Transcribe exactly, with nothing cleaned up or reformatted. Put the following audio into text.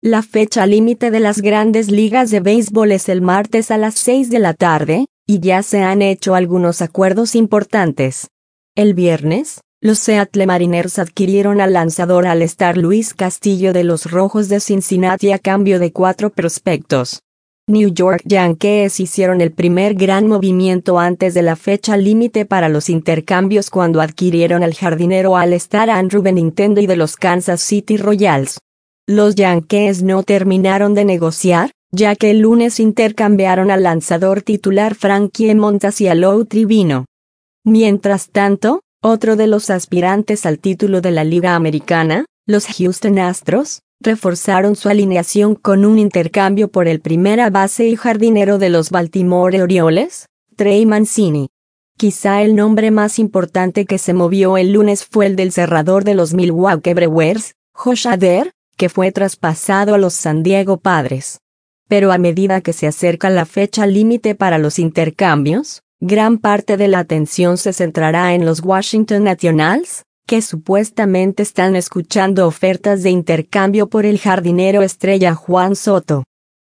La fecha límite de las grandes ligas de béisbol es el martes a las seis de la tarde, y ya se han hecho algunos acuerdos importantes. El viernes, los Seattle Mariners adquirieron al lanzador All-Star Luis Castillo de los Rojos de Cincinnati a cambio de cuatro prospectos. New York Yankees hicieron el primer gran movimiento antes de la fecha límite para los intercambios cuando adquirieron al jardinero All-Star Andrew Benintendi de los Kansas City Royals. Los Yankees no terminaron de negociar, ya que el lunes intercambiaron al lanzador titular Frankie Montas y a Lou Trivino. Mientras tanto, otro de los aspirantes al título de la Liga Americana, los Houston Astros, reforzaron su alineación con un intercambio por el primera base y jardinero de los Baltimore Orioles, Trey Mancini. Quizá el nombre más importante que se movió el lunes fue el del cerrador de los Milwaukee Brewers, Josh Hader, que fue traspasado a los San Diego Padres. Pero a medida que se acerca la fecha límite para los intercambios, gran parte de la atención se centrará en los Washington Nationals, que supuestamente están escuchando ofertas de intercambio por el jardinero estrella Juan Soto.